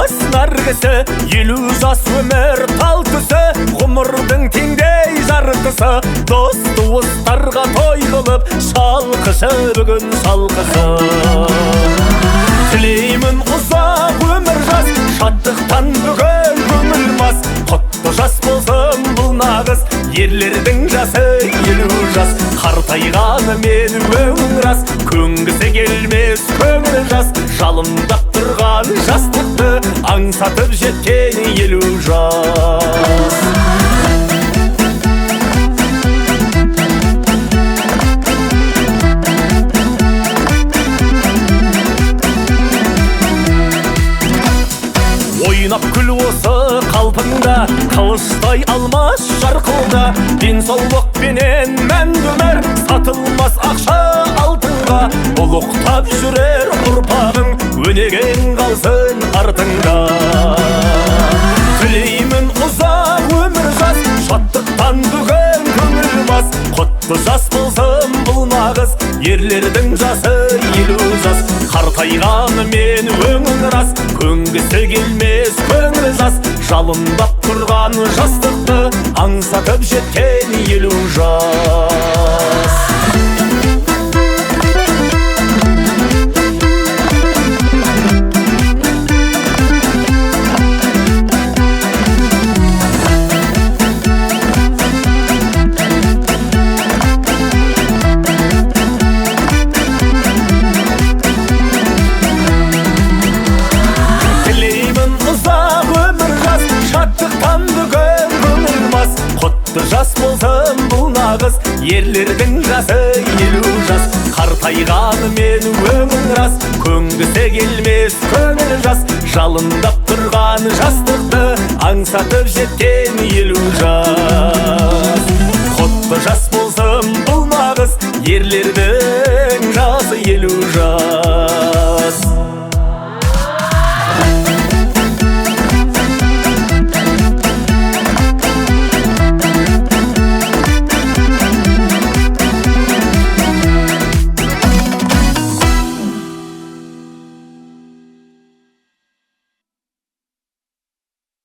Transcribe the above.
жас наргысы, 50 жас өмір талтысы, ғұмырдың теңдей жарытысы. Дос туыстарға той қылып, шалқышы бүгін шалқысы. Тілеймін ұзақ өмір жас, шаттықтан бүгін көңіл мас. Құтты жас болсын бұл нағыз, ерлердің жасы 50 жас. Қартайғаны мен өң рас, көнгісі келмес көңіл жас. Жалындап тұрған жастықты аңсатып жеткен 50 жас. Ойнап күл осы қалпыңда, қылыштай алмас жарқылда. Денсаулықпенен мәңгі өмір, сатылмас ақша алтынға. Ұлықтап жүрер ұрпағың, өнеген қалсын артыңда. Тілеймін ұзақ өмір жас, шаттықтан бүгін көңіл мас. Құтты жас болсын бұл нағыз, ерлердің жасы 50 жас. Қартайғаны мен өңің рас, көнгісі келмес көңіл жас. Жалындап тұрған жастықты аңсатып жеткен 50 жас. Жас болсын бұл нағыз, ерлердің жасы 50 жас. Қартайғаны мен өңің рас, көнгісі келмес көңіл жас. Жалындап тұрған жастықты аңсатып жеткен 50 жас. Құтты жас болсын бұл нағыз, ерлердің